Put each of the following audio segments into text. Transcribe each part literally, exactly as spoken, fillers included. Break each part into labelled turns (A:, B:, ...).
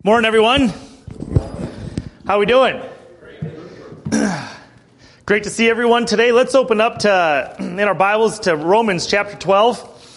A: Morning, everyone. How we doing? Great to see everyone today. Let's open up to in our Bibles to Romans chapter twelve.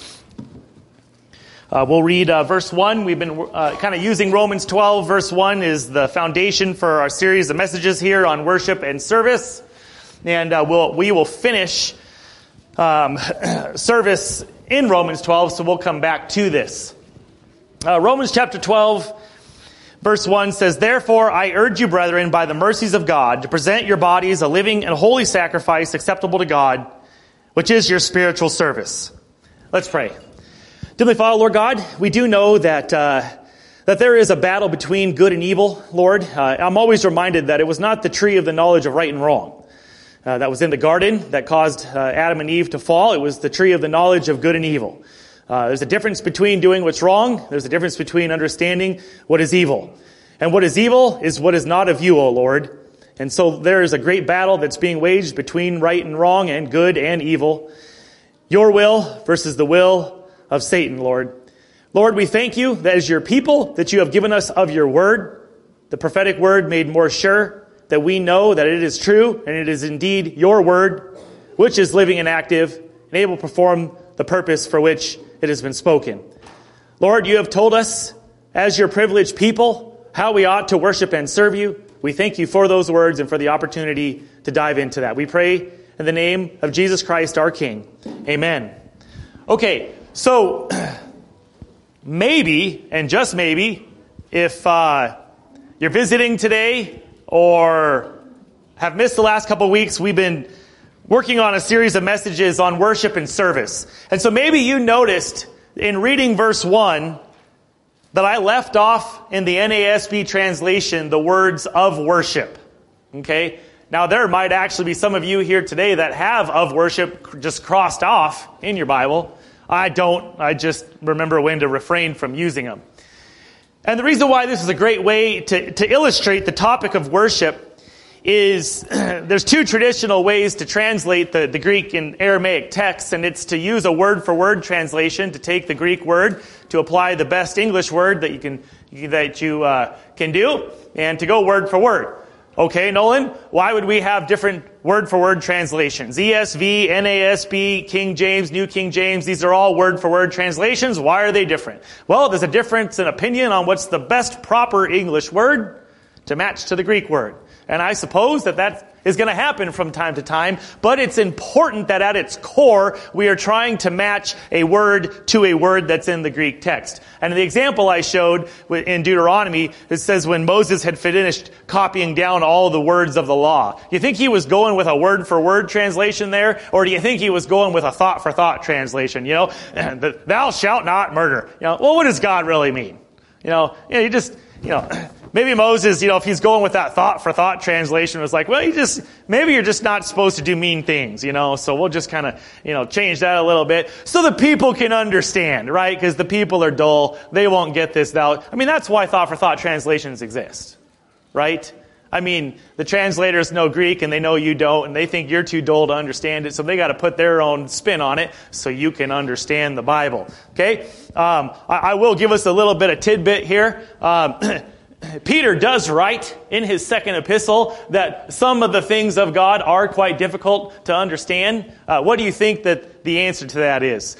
A: Uh, we'll read uh, verse one. We've been uh, kind of using Romans twelve. Verse one is the foundation for our series of messages here on worship and service. And uh, we'll, we will finish um, service in Romans twelve, so we'll come back to this. Uh, Romans chapter twelve. Verse one says, "Therefore I urge you, brethren, by the mercies of God, to present your bodies a living and holy sacrifice acceptable to God, which is your spiritual service." Let's pray. Heavenly Father, Lord God, we do know that uh, that there is a battle between good and evil, Lord. Uh, I'm always reminded that it was not the tree of the knowledge of right and wrong uh, that was in the garden that caused uh, Adam and Eve to fall. It was the tree of the knowledge of good and evil. Uh, there's a difference between doing what's wrong. There's a difference between understanding what is evil. And what is evil is what is not of you, O Lord. And so there is a great battle that's being waged between right and wrong and good and evil. Your will versus the will of Satan, Lord. Lord, we thank you that as your people that you have given us of your word, the prophetic word made more sure, that we know that it is true and it is indeed your word, which is living and active and able to perform the purpose for which it has been spoken. Lord, you have told us as your privileged people how we ought to worship and serve you. We thank you for those words and for the opportunity to dive into that. We pray in the name of Jesus Christ, our King. Amen. Okay, so maybe, and just maybe, if uh, you're visiting today or have missed the last couple of weeks, we've been working on a series of messages on worship and service. And so maybe you noticed in reading verse one that I left off in the N A S B translation the words of worship. Okay? Now there might actually be some of you here today that have of worship just crossed off in your Bible. I don't. I just remember when to refrain from using them. And the reason why this is a great way to, to illustrate the topic of worship is there's two traditional ways to translate the, the Greek and Aramaic texts, and it's to use a word-for-word translation, to take the Greek word, to apply the best English word that you can that you uh, can do, and to go word for word. Okay, Nolan, why would we have different word-for-word translations? E S V, N A S B, King James, New King James, these are all word-for-word translations. Why are they different? Well, there's a difference in opinion on what's the best proper English word to match to the Greek word. And I suppose that that is going to happen from time to time, but it's important that at its core, we are trying to match a word to a word that's in the Greek text. And the example I showed in Deuteronomy, it says when Moses had finished copying down all the words of the law. You think he was going with a word-for-word translation there? Or do you think he was going with a thought-for-thought translation? You know, thou shalt not murder. You know, well, what does God really mean? You know, you know, you just, you know... Maybe Moses, you know, if he's going with that thought-for-thought translation, was like, well, you just, maybe you're just not supposed to do mean things, you know, so we'll just kind of, you know, change that a little bit so the people can understand, right? Because the people are dull. They won't get this. Thou. I mean, that's why thought-for-thought translations exist, right? I mean, the translators know Greek and they know you don't, and they think you're too dull to understand it, so they got to put their own spin on it so you can understand the Bible, okay? Um, I, I will give us a little bit of tidbit here. Um, Peter does write in his second epistle that some of the things of God are quite difficult to understand. Uh, what do you think that the answer to that is?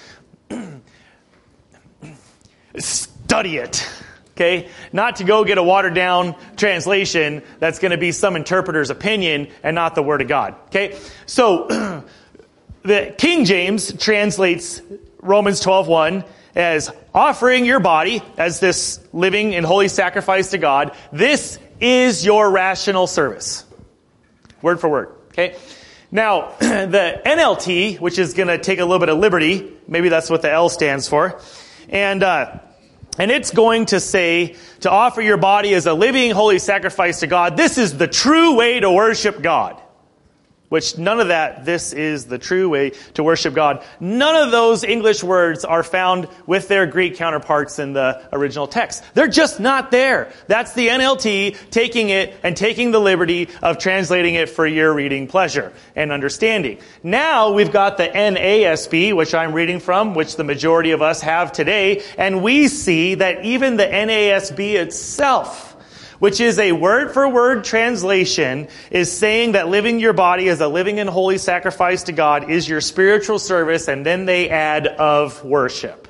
A: Study it. Okay? Not to go get a watered down translation that's going to be some interpreter's opinion and not the Word of God. Okay? So, the King James translates Romans twelve one as offering your body as this living and holy sacrifice to God. This is your rational service. Word for word. Okay? Now, the N L T, which is going to take a little bit of liberty, maybe that's what the L stands for, and uh, and it's going to say to offer your body as a living holy sacrifice to God. This is the true way to worship God. which none of that, this is the true way to worship God. None of those English words are found with their Greek counterparts in the original text. They're just not there. That's the N L T taking it and taking the liberty of translating it for your reading pleasure and understanding. Now we've got the N A S B, which I'm reading from, which the majority of us have today, and we see that even the N A S B itself, which is a word-for-word translation, is saying that living your body as a living and holy sacrifice to God is your spiritual service, and then they add of worship.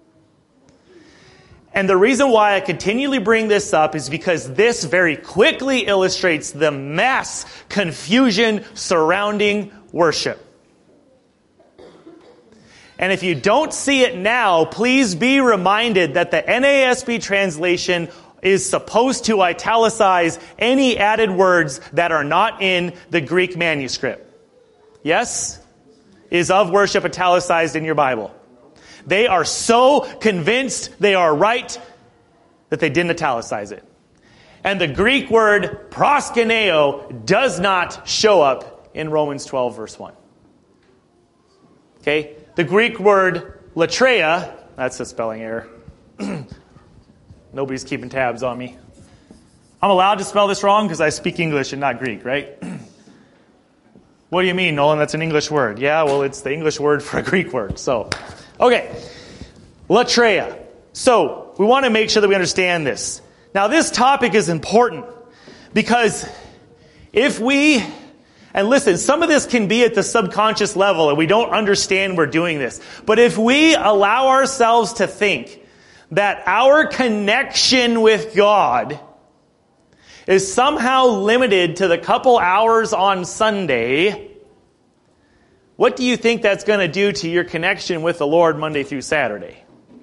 A: And the reason why I continually bring this up is because this very quickly illustrates the mass confusion surrounding worship. And if you don't see it now, please be reminded that the N A S B translation is supposed to italicize any added words that are not in the Greek manuscript. Yes? Is of worship italicized in your Bible? They are so convinced they are right that they didn't italicize it. And the Greek word proskuneo does not show up in Romans twelve verse one. Okay? The Greek word latreia, that's a spelling error. Nobody's keeping tabs on me. I'm allowed to spell this wrong because I speak English and not Greek, right? What do you mean, Nolan? That's an English word. Yeah, well, it's the English word for a Greek word. So, okay. Latreia. So, we want to make sure that we understand this. Now, this topic is important because if we, and listen, some of this can be at the subconscious level and we don't understand we're doing this. But if we allow ourselves to think that our connection with God is somehow limited to the couple hours on Sunday, what do you think that's going to do to your connection with the Lord Monday through Saturday?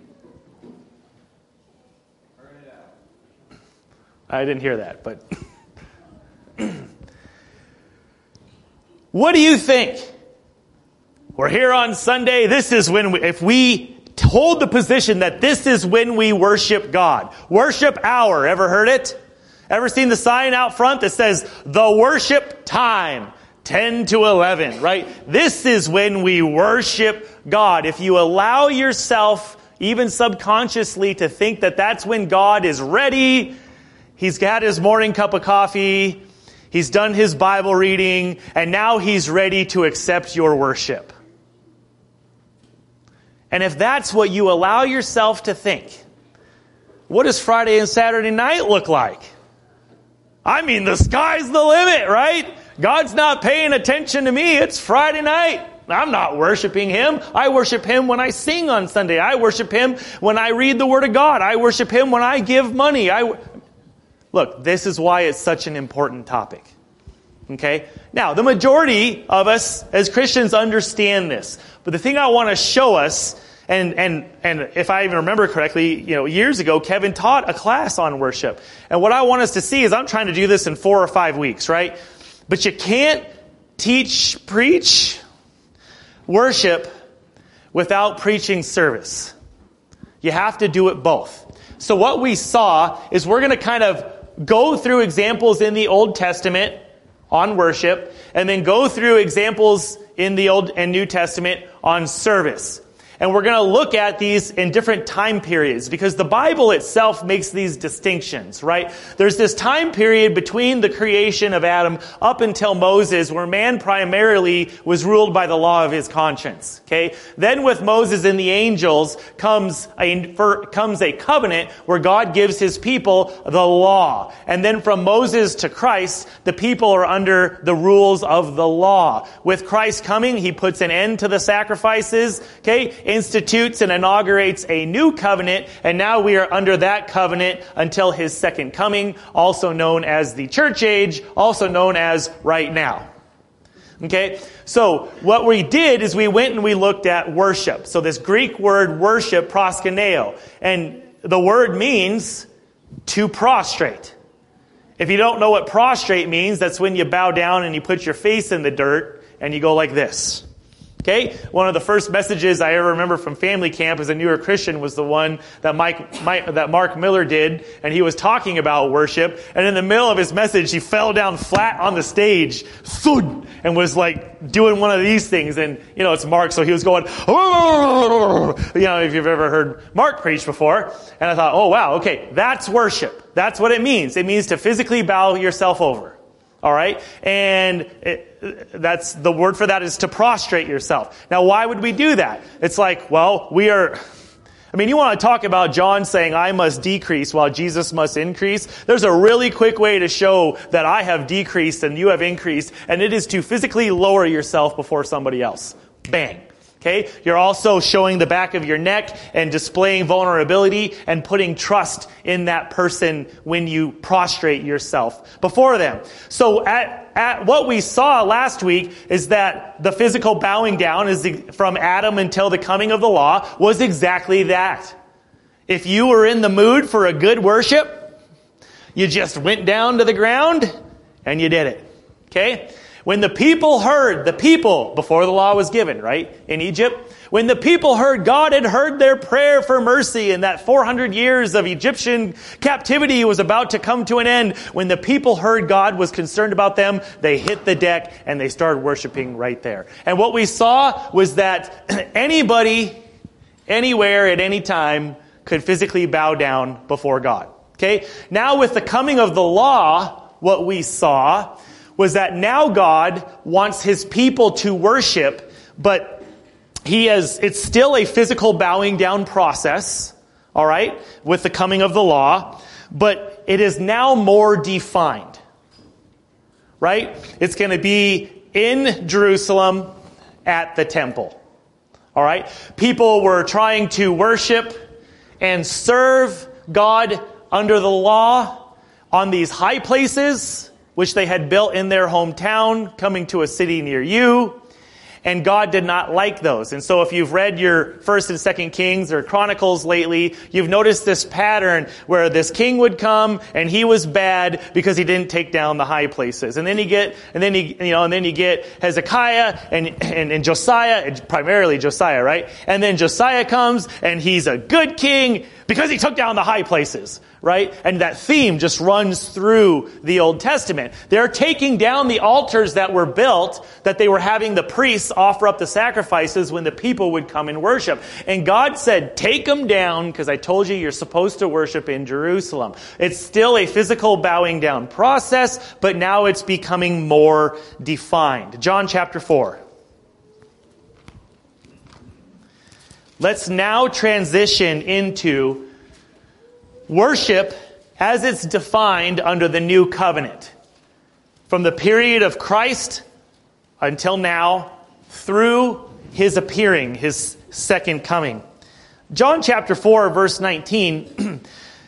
A: I didn't hear that, but what do you think? We're here on Sunday. This is when we, if we hold the position that this is when we worship God. Worship hour. Ever heard it? Ever seen the sign out front that says the worship time? ten to eleven, right? This is when we worship God. If you allow yourself, even subconsciously, to think that that's when God is ready, He's got his morning cup of coffee, He's done his Bible reading, and now He's ready to accept your worship. And if that's what you allow yourself to think, what does Friday and Saturday night look like? I mean, the sky's the limit, right? God's not paying attention to me. It's Friday night. I'm not worshiping Him. I worship Him when I sing on Sunday. I worship Him when I read the Word of God. I worship Him when I give money. I Look, this is why it's such an important topic. Okay? Now, the majority of us as Christians understand this. But the thing I want to show us, and and and if I even remember correctly, you know, years ago, Kevin taught a class on worship. And what I want us to see is I'm trying to do this in four or five weeks, right? But you can't teach, preach worship without preaching service. You have to do it both. So what we saw is we're going to kind of go through examples in the Old Testament on worship, and then go through examples in the Old and New Testament on service. And we're going to look at these in different time periods because the Bible itself makes these distinctions, right? There's this time period between the creation of Adam up until Moses where man primarily was ruled by the law of his conscience, okay? Then with Moses and the angels comes a, for, comes a covenant where God gives His people the law. And then from Moses to Christ, the people are under the rules of the law. With Christ coming, He puts an end to the sacrifices, okay? Institutes and inaugurates a new covenant, and now we are under that covenant until His second coming, also known as the church age, also known as right now. Okay? So, what we did is we went and we looked at worship. So this Greek word worship, proskuneo, and the word means to prostrate. If you don't know what prostrate means, that's when you bow down and you put your face in the dirt and you go like this. Okay, one of the first messages I ever remember from family camp as a newer Christian was the one that Mike, Mike, that Mark Miller did, and he was talking about worship. And in the middle of his message, he fell down flat on the stage, thud, and was like doing one of these things. And you know, it's Mark, so he was going, oh! You know, if you've ever heard Mark preach before. And I thought, oh wow, okay, that's worship. That's what it means. It means to physically bow yourself over. All right, and it, that's the word for that is to prostrate yourself. Now, why would we do that? It's like, well, we are. I mean, you want to talk about John saying, "I must decrease while Jesus must increase." There's a really quick way to show that I have decreased and you have increased, and it is to physically lower yourself before somebody else. Bang. Okay, you're also showing the back of your neck and displaying vulnerability and putting trust in that person when you prostrate yourself before them. So at, at what we saw last week is that the physical bowing down is the, from Adam until the coming of the law was exactly that. If you were in the mood for a good worship, you just went down to the ground and you did it. Okay? When the people heard, the people, before the law was given, right, in Egypt, when the people heard God had heard their prayer for mercy and that four hundred years of Egyptian captivity was about to come to an end, when the people heard God was concerned about them, they hit the deck and they started worshiping right there. And what we saw was that anybody, anywhere, at any time, could physically bow down before God. Okay? Now with the coming of the law, what we saw was that now God wants his people to worship, but he has, it's still a physical bowing down process, all right, with the coming of the law, but it is now more defined, right? It's going to be in Jerusalem at the temple, all right? People were trying to worship and serve God under the law on these high places, which they had built in their hometown, coming to a city near you. And God did not like those. And so if you've read your First and Second Kings or Chronicles lately, you've noticed this pattern where this king would come and he was bad because he didn't take down the high places. And then you get, and then you, you know, and then you get Hezekiah and, and, and Josiah, and primarily Josiah, right? And then Josiah comes and he's a good king because he took down the high places, right? And that theme just runs through the Old Testament. They're taking down the altars that were built, that they were having the priests offer up the sacrifices when the people would come and worship. And God said, take them down because I told you you're supposed to worship in Jerusalem. It's still a physical bowing down process, but now it's becoming more defined. John chapter four. Let's now transition into worship as it's defined under the new covenant. From the period of Christ until now, through his appearing, his second coming. John chapter four, verse nineteen.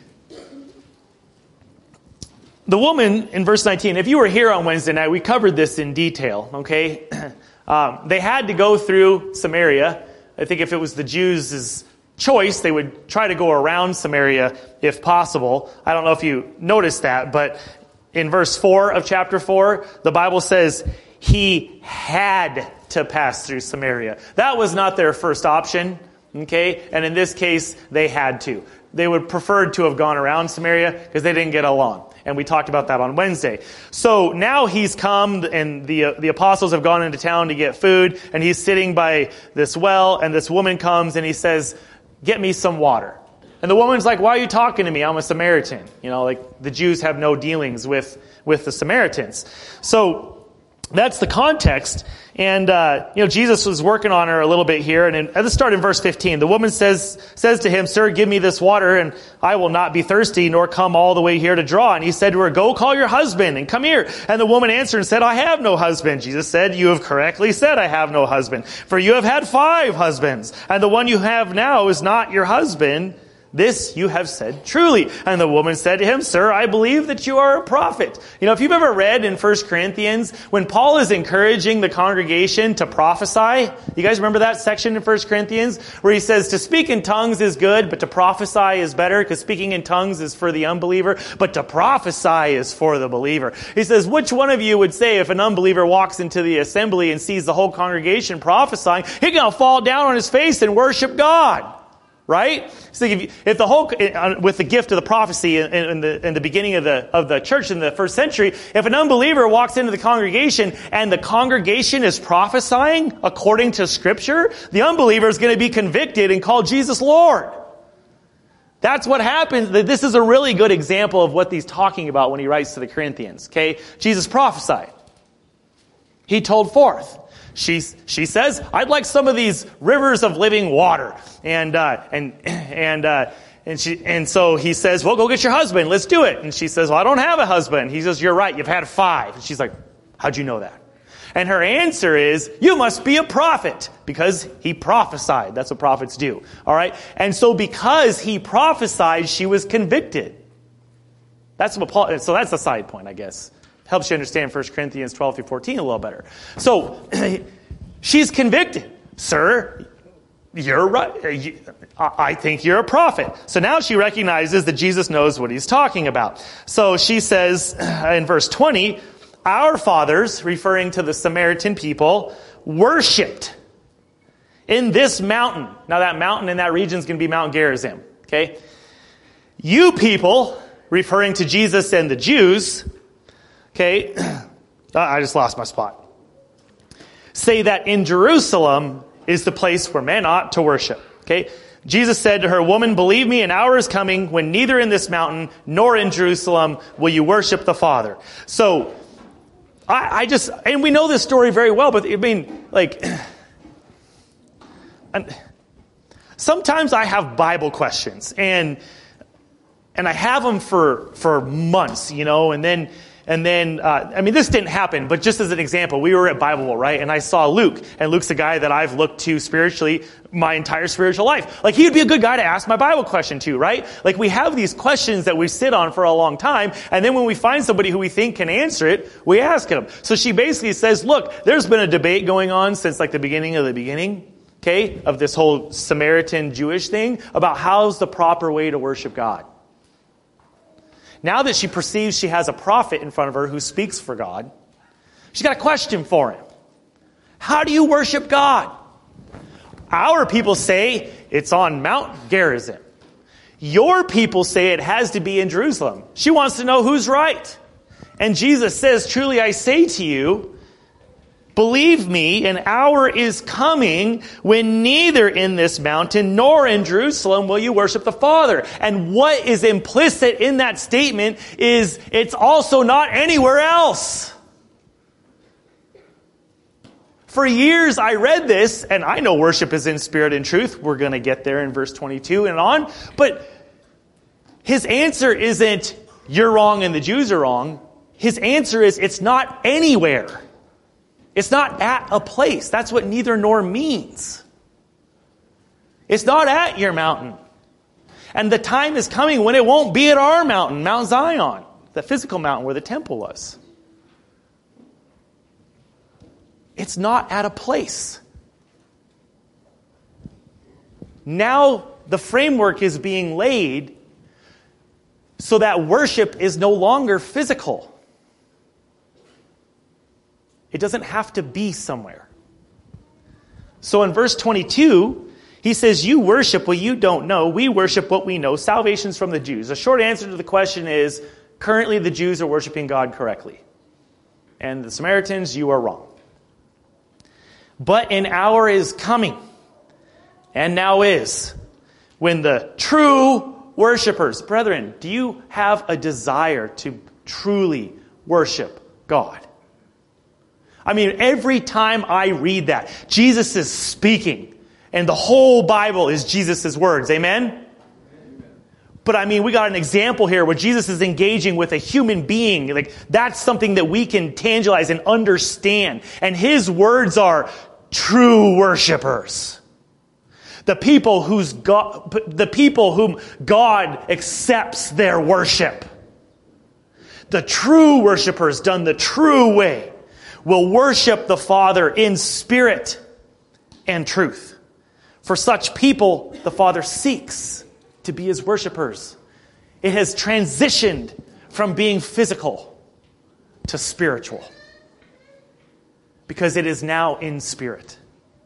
A: The woman in verse nineteen, if you were here on Wednesday night, we covered this in detail, okay? Um, they had to go through Samaria. I think if it was the Jews' choice, they would try to go around Samaria if possible. I don't know if you noticed that, but in verse four of chapter four, the Bible says he had to pass through Samaria. That was not their first option, okay? And in this case, they had to. They would prefer to have gone around Samaria because they didn't get along. And we talked about that on Wednesday. So now he's come and the uh, the apostles have gone into town to get food. And he's sitting by this well. And this woman comes and he says, get me some water. And the woman's like, why are you talking to me? I'm a Samaritan. You know, like the Jews have no dealings with, with the Samaritans. So that's the context. And, uh, you know, Jesus was working on her a little bit here. And in, let's start in verse fifteen. The woman says, says to him, sir, give me this water and I will not be thirsty nor come all the way here to draw. And he said to her, go call your husband and come here. And the woman answered and said, I have no husband. Jesus said, you have correctly said, I have no husband. For you have had five husbands. And the one you have now is not your husband. This you have said truly. And the woman said to him, Sir, I believe that you are a prophet. You know, if you've ever read in First Corinthians, when Paul is encouraging the congregation to prophesy, you guys remember that section in First Corinthians where he says to speak in tongues is good, but to prophesy is better, because speaking in tongues is for the unbeliever, but to prophesy is for the believer. He says, which one of you would say if an unbeliever walks into the assembly and sees the whole congregation prophesying, he's going to fall down on his face and worship God? Right? So if, you, if the whole, with the gift of the prophecy in, in the in the beginning of the of the church in the first century, if an unbeliever walks into the congregation and the congregation is prophesying according to Scripture, the unbeliever is going to be convicted and call Jesus Lord. That's what happens. This is a really good example of what he's talking about when he writes to the Corinthians. Okay, Jesus prophesied. He told forth. She, she says, I'd like some of these rivers of living water. And, uh, and, and, uh, and she, and so he says, well, go get your husband. Let's do it. And she says, well, I don't have a husband. He says, you're right. You've had five. And she's like, how'd you know that? And her answer is, you must be a prophet, because he prophesied. That's what prophets do. All right. And so because he prophesied, she was convicted. That's what Paul, so that's a side point, I guess. Helps you understand First Corinthians twelve through fourteen a little better. So, she's convicted. Sir, you're right. I think you're a prophet. So now she recognizes that Jesus knows what he's talking about. So she says in verse twenty, our fathers, referring to the Samaritan people, worshipped in this mountain. Now that mountain in that region is going to be Mount Gerizim. Okay? You people, referring to Jesus and the Jews, okay, I just lost my spot. Say that in Jerusalem is the place where men ought to worship. Okay, Jesus said to her, Woman, believe me, an hour is coming when neither in this mountain nor in Jerusalem will you worship the Father. So, I, I just, and we know this story very well, but I mean, like, sometimes I have Bible questions, and and I have them for for months, you know, and then. And then, uh, I mean, this didn't happen, but just as an example, we were at Bible, right? And I saw Luke, and Luke's a guy that I've looked to spiritually my entire spiritual life. Like, he would be a good guy to ask my Bible question to, right? Like, we have these questions that we sit on for a long time, and then when we find somebody who we think can answer it, we ask him. So she basically says, look, there's been a debate going on since like the beginning of the beginning, okay, of this whole Samaritan Jewish thing about how's the proper way to worship God. Now that she perceives she has a prophet in front of her who speaks for God, she's got a question for him. How do you worship God? Our people say it's on Mount Gerizim. Your people say it has to be in Jerusalem. She wants to know who's right. And Jesus says, truly I say to you, believe me, an hour is coming when neither in this mountain nor in Jerusalem will you worship the Father. And what is implicit in that statement is it's also not anywhere else. For years I read this, and I know worship is in spirit and truth. We're going to get there in verse twenty-two and on. But his answer isn't, you're wrong and the Jews are wrong. His answer is, it's not anywhere. It's not at a place. That's what neither nor means. It's not at your mountain. And the time is coming when it won't be at our mountain, Mount Zion, the physical mountain where the temple was. It's not at a place. Now the framework is being laid so that worship is no longer physical. It doesn't have to be somewhere. So in verse twenty-two, he says, you worship what you don't know. We worship what we know. Salvation's from the Jews. The short answer to the question is, currently the Jews are worshiping God correctly. And the Samaritans, you are wrong. But an hour is coming, and now is, when the true worshipers, brethren, do you have a desire to truly worship God? I mean, every time I read that, Jesus is speaking, and the whole Bible is Jesus' words. Amen? Amen? But I mean, we got an example here where Jesus is engaging with a human being. Like, that's something that we can tangibilize and understand. And his words are true worshipers. The people whose God, the people whom God accepts their worship. The true worshipers done the true way will worship the Father in spirit and truth. For such people, the Father seeks to be his worshipers. It has transitioned from being physical to spiritual. Because it is now in spirit.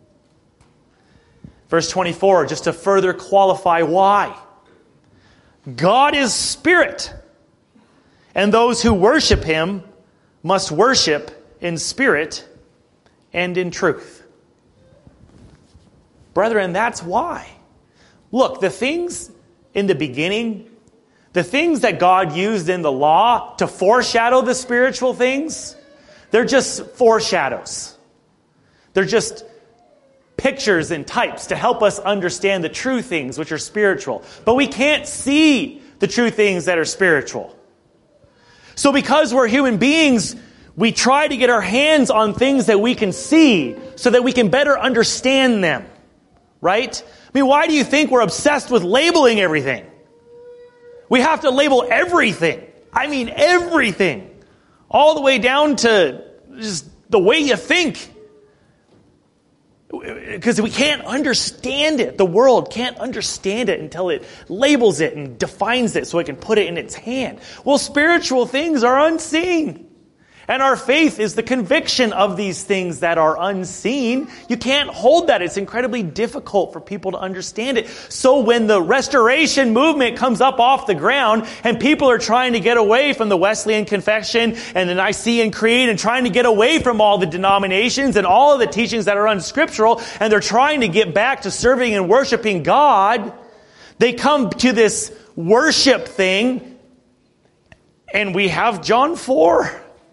A: Verse twenty-four, just to further qualify why. God is spirit, and those who worship him must worship in spirit and in truth. Brethren, that's why. Look, the things in the beginning, the things that God used in the law to foreshadow the spiritual things, they're just foreshadows. They're just pictures and types to help us understand the true things which are spiritual. But we can't see the true things that are spiritual. So because we're human beings, we try to get our hands on things that we can see so that we can better understand them. Right? I mean, why do you think we're obsessed with labeling everything? We have to label everything. I mean, everything. All the way down to just the way you think. Because we can't understand it. The world can't understand it until it labels it and defines it so it can put it in its hand. Well, spiritual things are unseen. And our faith is the conviction of these things that are unseen. You can't hold that. It's incredibly difficult for people to understand it. So when the Restoration movement comes up off the ground and people are trying to get away from the Wesleyan Confession and the Nicene Creed and trying to get away from all the denominations and all of the teachings that are unscriptural, and they're trying to get back to serving and worshiping God, they come to this worship thing, and we have John four.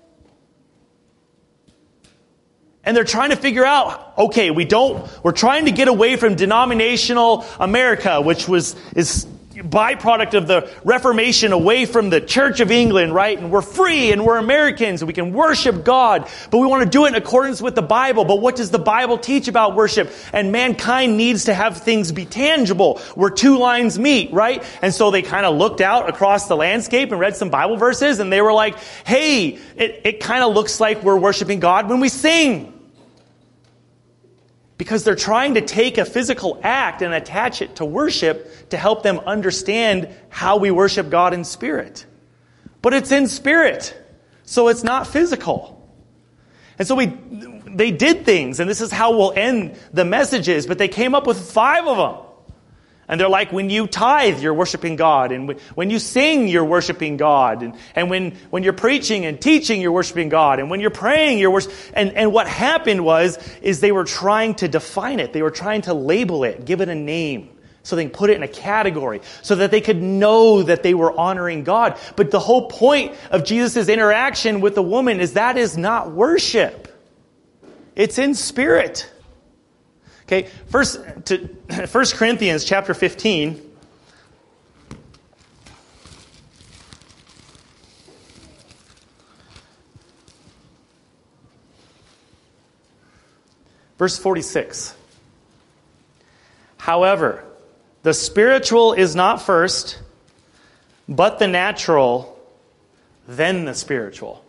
A: And they're trying to figure out, okay, we don't, we're trying to get away from denominational America, which was, is byproduct of the Reformation, away from the Church of England, right? And we're free and we're Americans and we can worship God, but we want to do it in accordance with the Bible. But what does the Bible teach about worship? And mankind needs to have things be tangible where two lines meet, right? And so they kind of looked out across the landscape and read some Bible verses, and they were like, hey, it, it kind of looks like we're worshiping God when we sing. Because they're trying to take a physical act and attach it to worship to help them understand how we worship God in spirit. But it's in spirit, so it's not physical. And so we, they did things, and this is how we'll end the messages, but they came up with five of them. And they're like, when you tithe, you're worshiping God. And when you sing, you're worshiping God. And, and when, when you're preaching and teaching, you're worshiping God. And when you're praying, you're worshiping. And, and what happened was, is they were trying to define it. They were trying to label it, give it a name, so they can put it in a category, so that they could know that they were honoring God. But the whole point of Jesus' interaction with the woman is that is not worship. It's in spirit. Okay, first to First Corinthians chapter fifteen. Verse forty-six. However, the spiritual is not first, but the natural, then the spiritual.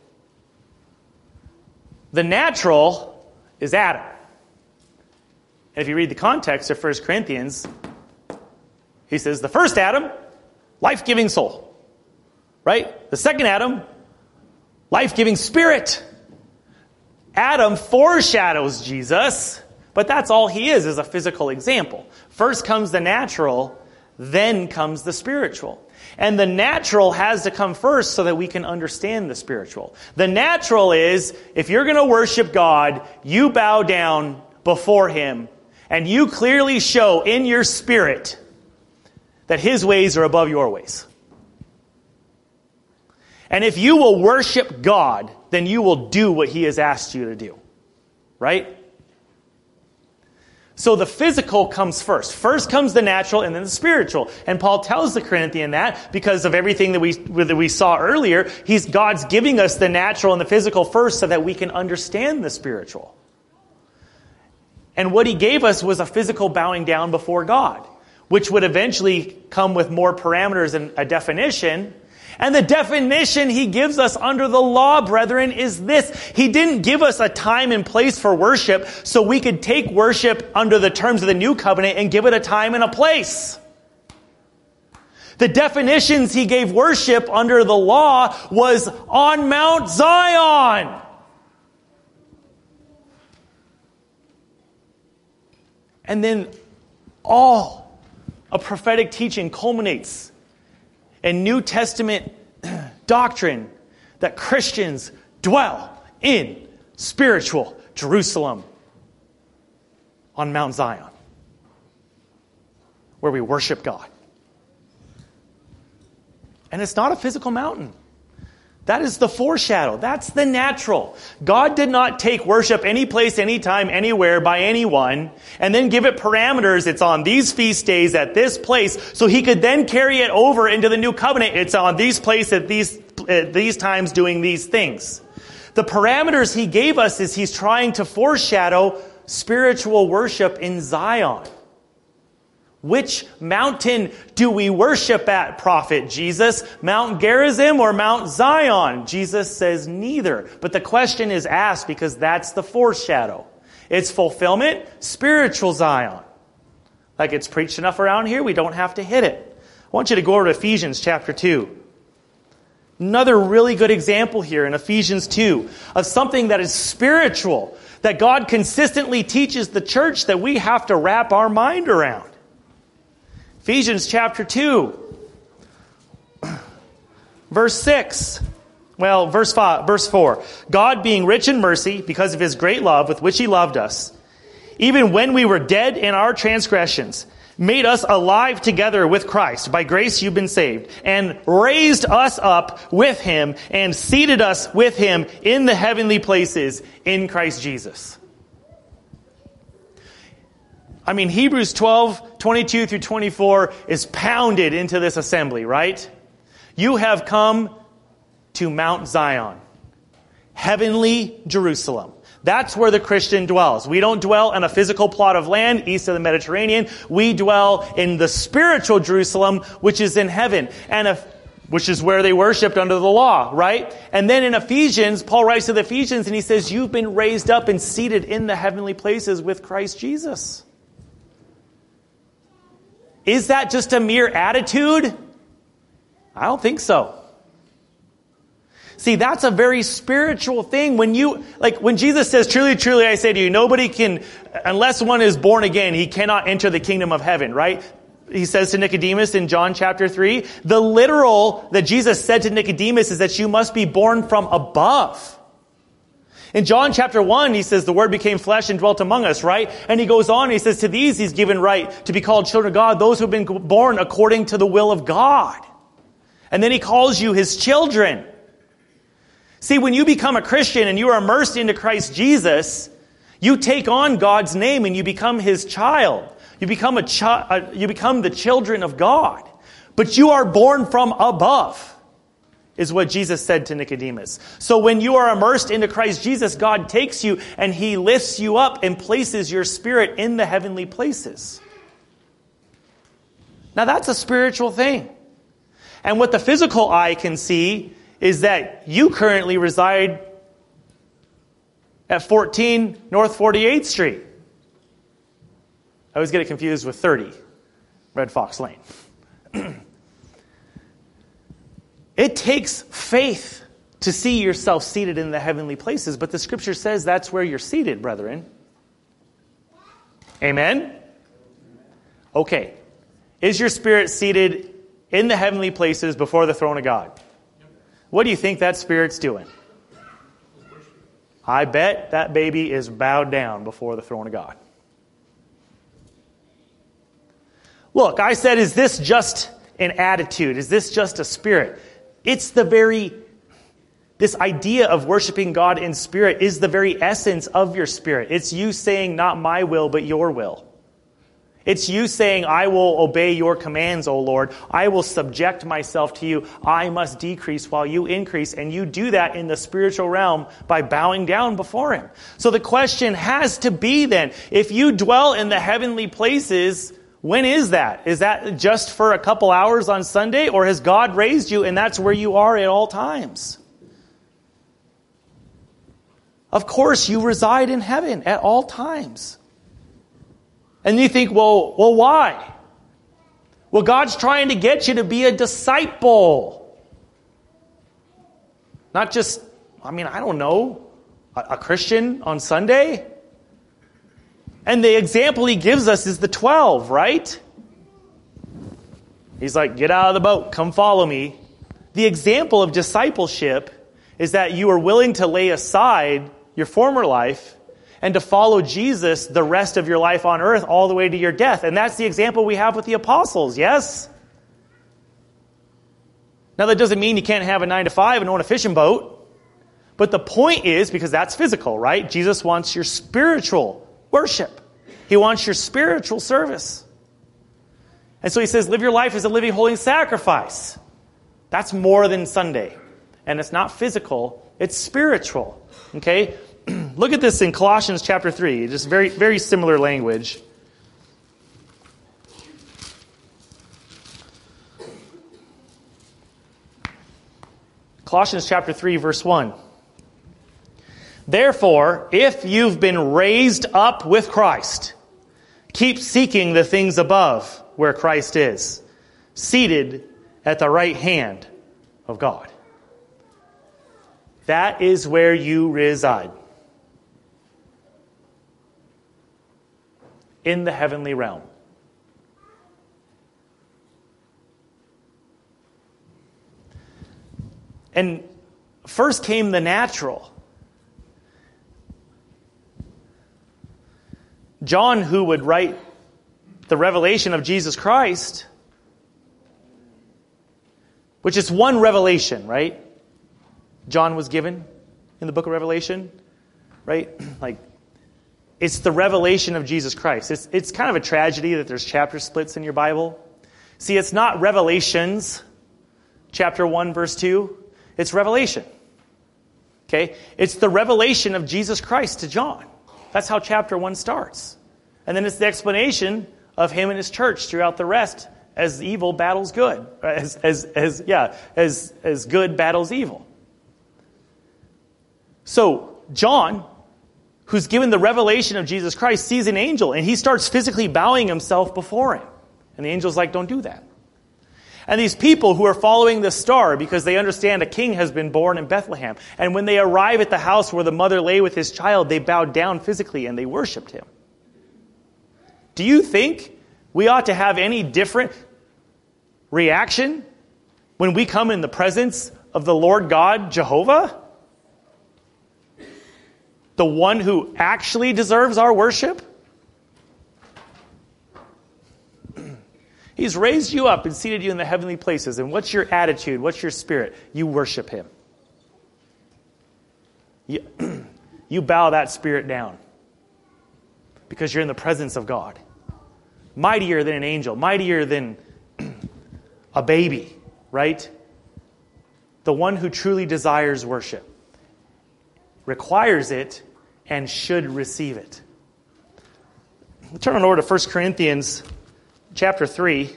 A: The natural is Adam. And if you read the context of First Corinthians, he says the first Adam, life-giving soul. Right? The second Adam, life-giving spirit. Adam foreshadows Jesus, but that's all he is, is a physical example. First comes the natural, then comes the spiritual. And the natural has to come first so that we can understand the spiritual. The natural is, if you're going to worship God, you bow down before him, and you clearly show in your spirit that his ways are above your ways. And if you will worship God, then you will do what he has asked you to do. Right? So the physical comes first. First comes the natural and then the spiritual. And Paul tells the Corinthian that because of everything that we, that we saw earlier. He's, God's giving us the natural and the physical first so that we can understand the spiritual. And what he gave us was a physical bowing down before God, which would eventually come with more parameters and a definition. And the definition he gives us under the law, brethren, is this. He didn't give us a time and place for worship so we could take worship under the terms of the new covenant and give it a time and a place. The definitions he gave worship under the law was on Mount Zion. And then all of prophetic teaching culminates in New Testament doctrine that Christians dwell in spiritual Jerusalem on Mount Zion, where we worship God. And it's not a physical mountain. That is the foreshadow. That's the natural. God did not take worship any place, anytime, anywhere by anyone and then give it parameters. It's on these feast days at this place so he could then carry it over into the new covenant. It's on these places at these, at these times doing these things. The parameters he gave us is he's trying to foreshadow spiritual worship in Zion. Which mountain do we worship at, Prophet Jesus? Mount Gerizim or Mount Zion? Jesus says neither. But the question is asked because that's the foreshadow. Its fulfillment, spiritual Zion. Like it's preached enough around here, we don't have to hit it. I want you to go over to Ephesians chapter two. Another really good example here in Ephesians two of something that is spiritual, that God consistently teaches the church that we have to wrap our mind around. Ephesians chapter two, verse six. Well, verse five, verse four. God being rich in mercy because of his great love with which he loved us, even when we were dead in our transgressions, made us alive together with Christ. By grace you've been saved, and raised us up with him and seated us with him in the heavenly places in Christ Jesus. I mean, Hebrews twelve, twenty-two through twenty-four is pounded into this assembly, right? You have come to Mount Zion, heavenly Jerusalem. That's where the Christian dwells. We don't dwell on a physical plot of land east of the Mediterranean. We dwell in the spiritual Jerusalem, which is in heaven, and if, which is where they worshipped under the law, right? And then in Ephesians, Paul writes to the Ephesians and he says, you've been raised up and seated in the heavenly places with Christ Jesus. Is that just a mere attitude? I don't think so. See, that's a very spiritual thing. When you, like, when Jesus says, truly, truly, I say to you, nobody can, unless one is born again, he cannot enter the kingdom of heaven, right? He says to Nicodemus in John chapter three, the literal that Jesus said to Nicodemus is that you must be born from above. In John chapter one, he says, the Word became flesh and dwelt among us, right? And he goes on, he says, to these he's given right to be called children of God, those who have been born according to the will of God. And then he calls you his children. See, when you become a Christian and you are immersed into Christ Jesus, you take on God's name and you become his child. You become a chi- you become the children of God. But you are born from above, is what Jesus said to Nicodemus. So when you are immersed into Christ Jesus, God takes you and he lifts you up and places your spirit in the heavenly places. Now that's a spiritual thing. And what the physical eye can see is that you currently reside at fourteen North forty-eighth Street. I always get it confused with thirty Red Fox Lane. It takes faith to see yourself seated in the heavenly places, but the scripture says that's where you're seated, brethren. Amen? Okay. Is your spirit seated in the heavenly places before the throne of God? What do you think that spirit's doing? I bet that baby is bowed down before the throne of God. Look, I said, is this just an attitude? Is this just a spirit? It's the very, this idea of worshiping God in spirit is the very essence of your spirit. It's you saying, not my will, but your will. It's you saying, I will obey your commands, O Lord. I will subject myself to you. I must decrease while you increase. And you do that in the spiritual realm by bowing down before him. So the question has to be then, if you dwell in the heavenly places, when is that? Is that just for a couple hours on Sunday? Or has God raised you and that's where you are at all times? Of course, you reside in heaven at all times. And you think, well, well, why? Well, God's trying to get you to be a disciple. Not just, I mean, I don't know, a, a Christian on Sunday. And the example he gives us is the twelve, right? He's like, get out of the boat, come follow me. The example of discipleship is that you are willing to lay aside your former life and to follow Jesus the rest of your life on earth all the way to your death. And that's the example we have with the apostles, yes? Now that doesn't mean you can't have a nine to five and own a fishing boat. But the point is, because that's physical, right? Jesus wants your spiritual worship. He wants your spiritual service. And so he says, live your life as a living, holy sacrifice. That's more than Sunday. And it's not physical, it's spiritual. Okay? Look at this in Colossians chapter three. Just very, very similar language. Colossians chapter three, verse one. Therefore, if you've been raised up with Christ, keep seeking the things above where Christ is, seated at the right hand of God. That is where you reside. In the heavenly realm. And first came the natural. John, who would write the revelation of Jesus Christ, which is one revelation, right? John was given in the book of Revelation, right? Like, it's the revelation of Jesus Christ. It's, it's kind of a tragedy that there's chapter splits in your Bible. See, it's not Revelations, chapter one, verse two. It's Revelation. Okay? It's the revelation of Jesus Christ to John. That's how chapter one starts. And then it's the explanation of him and his church throughout the rest as evil battles good. As, as, as, yeah, as, as good battles evil. So, John, who's given the revelation of Jesus Christ, sees an angel, and he starts physically bowing himself before him. And the angel's like, don't do that. And these people who are following the star, because they understand a king has been born in Bethlehem, and when they arrive at the house where the mother lay with his child, they bowed down physically and they worshipped him. Do you think we ought to have any different reaction when we come in the presence of the Lord God, Jehovah? The one who actually deserves our worship? He's raised you up and seated you in the heavenly places. And what's your attitude? What's your spirit? You worship him. You, you bow that spirit down. Because you're in the presence of God. Mightier than an angel. Mightier than a baby. Right? The one who truly desires worship. Requires it and should receive it. Turn on over to First Corinthians chapter three.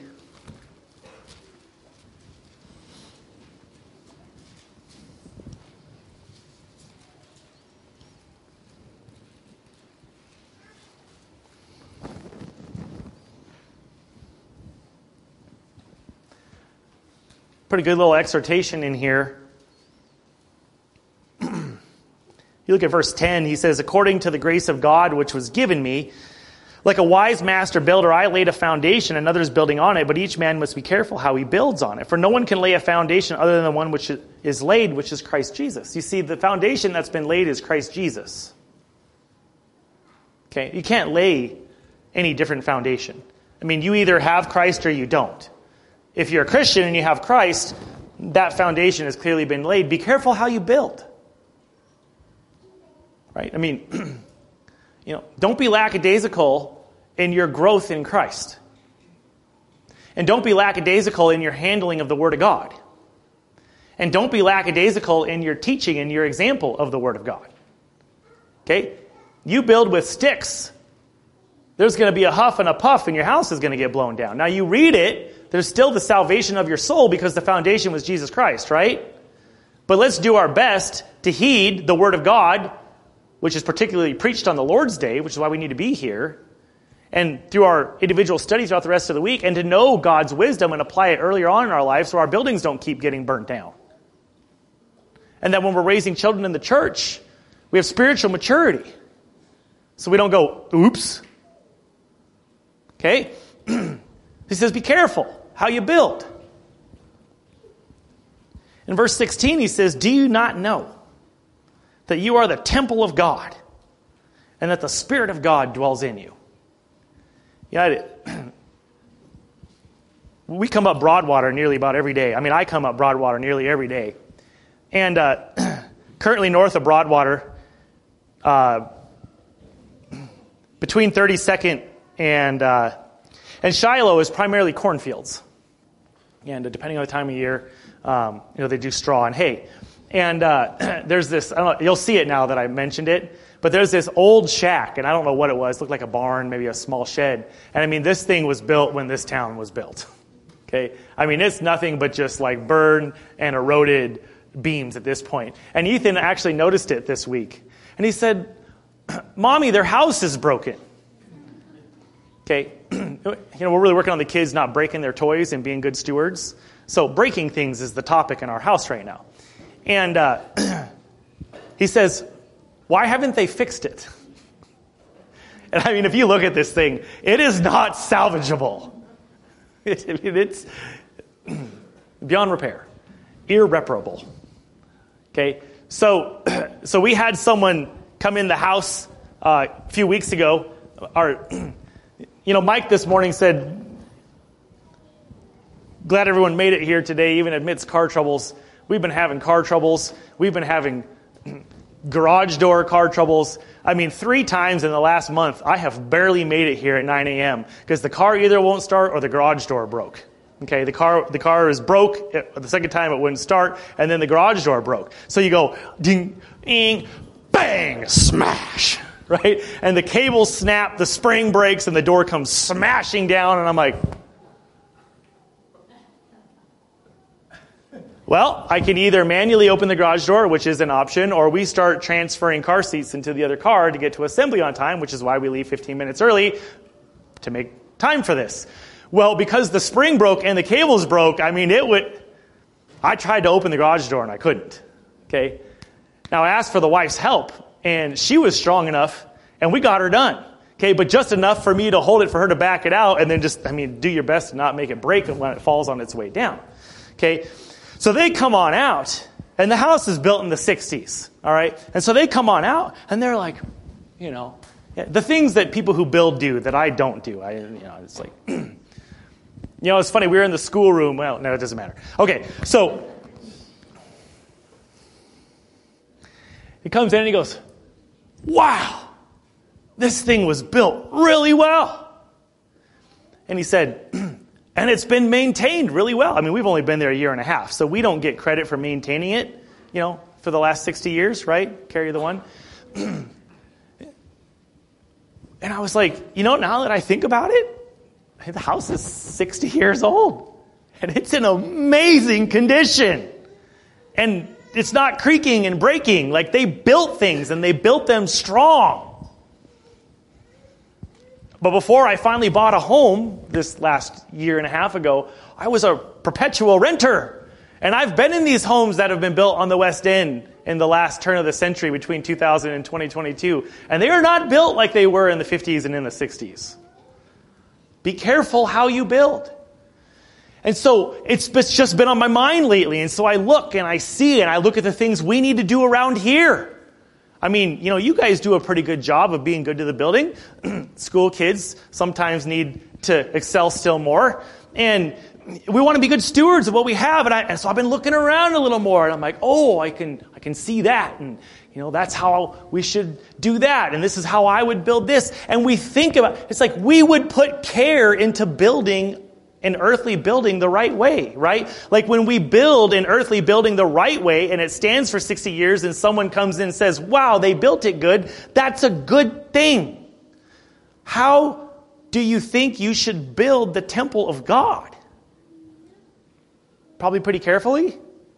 A: Pretty good little exhortation in here. You look at verse ten, he says, according to the grace of God which was given me, like a wise master builder, I laid a foundation, another is building on it, but each man must be careful how he builds on it. For no one can lay a foundation other than the one which is laid, which is Christ Jesus. You see, the foundation that's been laid is Christ Jesus. Okay, you can't lay any different foundation. I mean, you either have Christ or you don't. If you're a Christian and you have Christ, that foundation has clearly been laid. Be careful how you build. Right? I mean, you know, don't be lackadaisical in your growth in Christ. And don't be lackadaisical in your handling of the Word of God. And don't be lackadaisical in your teaching and your example of the Word of God. Okay? You build with sticks, there's going to be a huff and a puff and your house is going to get blown down. Now you read it, there's still the salvation of your soul because the foundation was Jesus Christ, right? But let's do our best to heed the Word of God, which is particularly preached on the Lord's Day, which is why we need to be here, and through our individual studies throughout the rest of the week, and to know God's wisdom and apply it earlier on in our lives so our buildings don't keep getting burnt down. And that when we're raising children in the church, we have spiritual maturity. So we don't go, oops. Okay? He says, be careful how you build. In verse sixteen, he says, do you not know that you are the temple of God and that the Spirit of God dwells in you? Yeah, we come up Broadwater nearly about every day. I mean, I come up Broadwater nearly every day. And uh, currently north of Broadwater, uh, between thirty-second and uh, and Shiloh is primarily cornfields. And uh, depending on the time of year, um, you know, they do straw and hay. And uh, there's this, I don't know, you'll see it now that I mentioned it, but there's this old shack, and I don't know what it was. It looked like a barn, maybe a small shed. And I mean, this thing was built when this town was built. Okay? I mean, it's nothing but just like burned and eroded beams at this point. And Ethan actually noticed it this week. And he said, Mommy, their house is broken. Okay? You know, we're really working on the kids not breaking their toys and being good stewards. So breaking things is the topic in our house right now. And uh, he says, why haven't they fixed it? And I mean, if you look at this thing, it is not salvageable. It, it, it's beyond repair. Irreparable. Okay? So, so we had someone come in the house uh, a few weeks ago. Our, you know, Mike this morning said, glad everyone made it here today, even amidst car troubles. We've been having car troubles. We've been having garage door car troubles. I mean, three times in the last month, I have barely made it here at nine a.m. because the car either won't start or the garage door broke. Okay, the car the car is broke. The second time it wouldn't start, and then the garage door broke. So you go ding, ding, bang, smash, right? And the cable snap, the spring breaks, and the door comes smashing down, and I'm like, well, I can either manually open the garage door, which is an option, or we start transferring car seats into the other car to get to assembly on time, which is why we leave fifteen minutes early to make time for this. Well, because the spring broke and the cables broke, I mean, it would... I tried to open the garage door and I couldn't. Okay? Now, I asked for the wife's help, and she was strong enough, and we got her done. Okay, but just enough for me to hold it for her to back it out, and then just, I mean, do your best to not make it break when it falls on its way down. Okay? So they come on out, and the house is built in the sixties, all right? And so they come on out, and they're like, you know, the things that people who build do that I don't do. I, you know, it's like, you know, it's funny. We were in the schoolroom. Well, no, it doesn't matter. Okay, so he comes in and he goes, wow, this thing was built really well. And he said, and it's been maintained really well. I mean, we've only been there a year and a half, so we don't get credit for maintaining it, you know, for the last sixty years, right? Carry the one. And I was like, you know, now that I think about it, the house is sixty years old, and it's in amazing condition. And it's not creaking and breaking. Like, they built things, and they built them strong. But before I finally bought a home this last year and a half ago, I was a perpetual renter. And I've been in these homes that have been built on the West End in the last turn of the century between two thousand and twenty twenty-two. And they are not built like they were in the fifties and in the sixties. Be careful how you build. And so it's just been on my mind lately. And so I look and I see and I look at the things we need to do around here. I mean, you know, you guys do a pretty good job of being good to the building. School kids sometimes need to excel still more. And we want to be good stewards of what we have. And, I, and so I've been looking around a little more, and I'm like, oh, I can I can see that. And, you know, that's how we should do that. And this is how I would build this. And we think about, it's like we would put care into building an earthly building the right way, right? Like when we build an earthly building the right way and it stands for sixty years and someone comes in and says, wow, they built it good, that's a good thing. How do you think you should build the temple of God? Probably pretty carefully.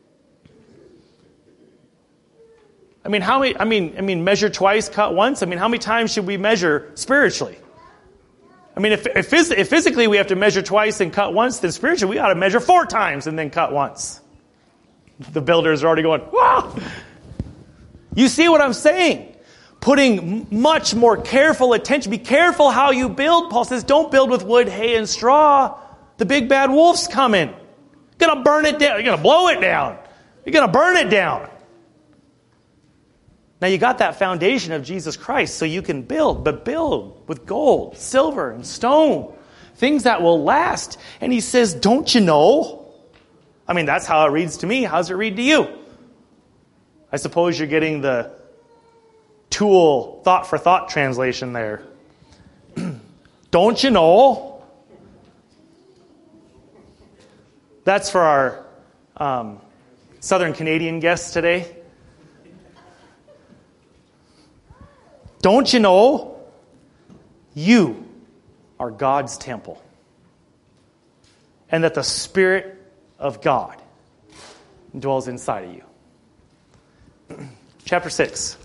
A: I mean, how many, I mean, I mean, measure twice, cut once. I mean, how many times should we measure spiritually? I mean, if, if, phys- if physically we have to measure twice and cut once, then spiritually we ought to measure four times and then cut once. The builders are already going, wow! You see what I'm saying? Putting much more careful attention. Be careful how you build. Paul says, don't build with wood, hay, and straw. The big bad wolf's coming. You're going to burn it down. You're going to blow it down. You're going to burn it down. Now you got that foundation of Jesus Christ, so you can build, but build with gold, silver, and stone. Things that will last. And he says, don't you know? I mean, that's how it reads to me. How does it read to you? I suppose you're getting the Tool thought for thought translation there. Don't you know? That's for our um, Southern Canadian guests today. Don't you know? You are God's temple. And that the Spirit of God dwells inside of you. Chapter six.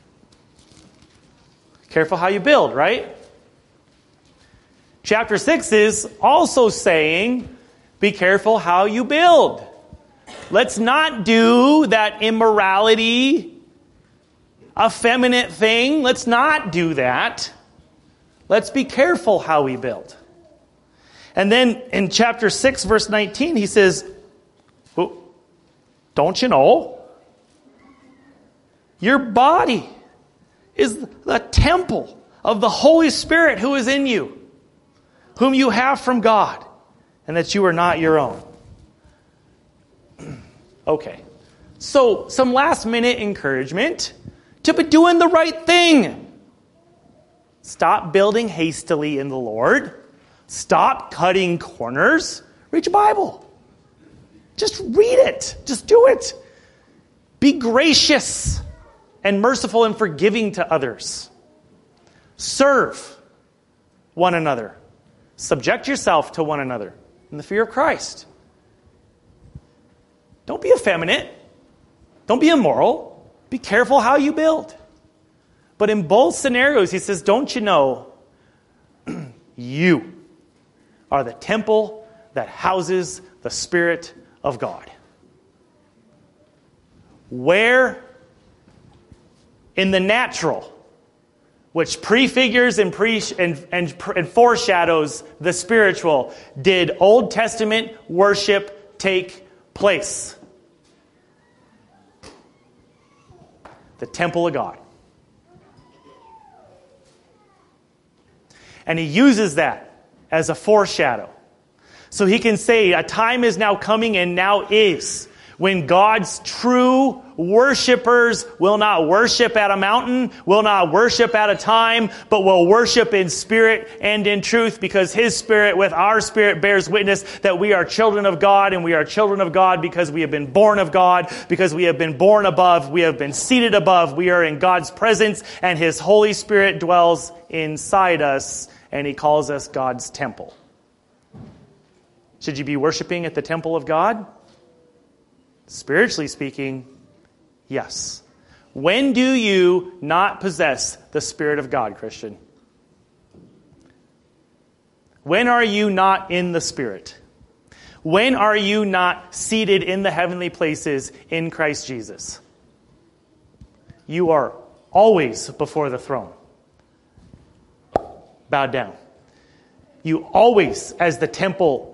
A: Careful how you build, right? Chapter six is also saying, be careful how you build. Let's not do that immorality, effeminate thing. Let's not do that. Let's be careful how we build. And then in chapter six, verse nineteen, he says, oh, don't you know? Your body is the temple of the Holy Spirit who is in you, whom you have from God, and that you are not your own. Okay. So, some last minute encouragement to be doing the right thing. Stop building hastily in the Lord. Stop cutting corners. Read your Bible. Just read it. Just do it. Be gracious and merciful and forgiving to others. Serve one another. Subject yourself to one another in the fear of Christ. Don't be effeminate. Don't be immoral. Be careful how you build. But in both scenarios, he says, don't you know, you are the temple that houses the Spirit of God. Where in the natural, which prefigures and, pre- and, and, and foreshadows the spiritual, did Old Testament worship take place? The temple of God. And he uses that as a foreshadow. So he can say, a time is now coming and now is, when God's true worshipers will not worship at a mountain, will not worship at a time, but will worship in spirit and in truth, because his spirit with our spirit bears witness that we are children of God, and we are children of God because we have been born of God, because we have been born above, we have been seated above, we are in God's presence, and his Holy Spirit dwells inside us, and he calls us God's temple. Should you be worshiping at the temple of God? Spiritually speaking, yes. When do you not possess the Spirit of God, Christian? When are you not in the Spirit? When are you not seated in the heavenly places in Christ Jesus? You are always before the throne. Bowed down. You always, as the temple,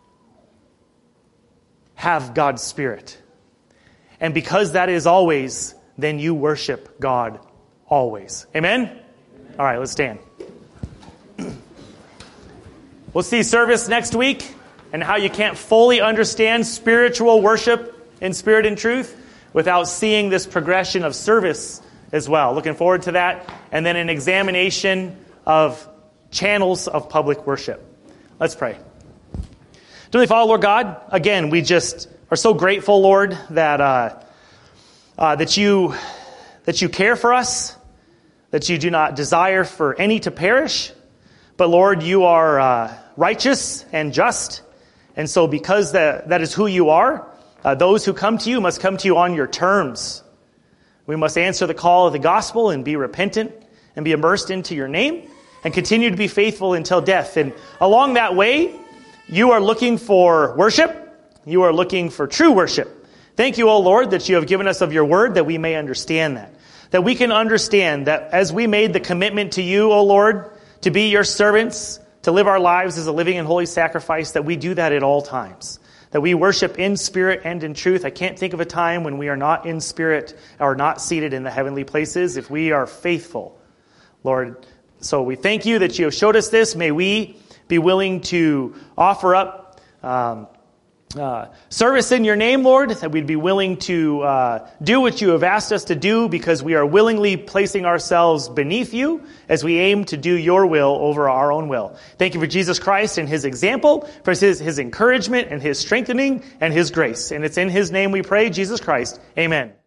A: have God's Spirit. And because that is always, then you worship God always. Amen? Amen. All right, let's stand. We'll see service next week. and how you can't fully understand spiritual worship in spirit and truth without seeing this progression of service as well. Looking forward to that. And then an examination of channels of public worship. Let's pray. Heavenly Father, Lord God, again, we just are so grateful, Lord, that uh, uh, that you that you care for us, that you do not desire for any to perish, but Lord, you are uh, righteous and just, and so because that that is who you are, uh, those who come to you must come to you on your terms. We must answer the call of the gospel and be repentant and be immersed into your name and continue to be faithful until death. And along that way, you are looking for worship. You are looking for true worship. Thank you, O Lord, that you have given us of your word that we may understand that. That we can understand that as we made the commitment to you, O Lord, to be your servants, to live our lives as a living and holy sacrifice, that we do that at all times. That we worship in spirit and in truth. I can't think of a time when we are not in spirit or not seated in the heavenly places if we are faithful, Lord. So we thank you that you have showed us this. May we be willing to offer up um, uh, service in your name, Lord, that we'd be willing to uh, do what you have asked us to do because we are willingly placing ourselves beneath you as we aim to do your will over our own will. Thank you for Jesus Christ and his example, for his, his encouragement and his strengthening and his grace. And it's in his name we pray, Jesus Christ. Amen.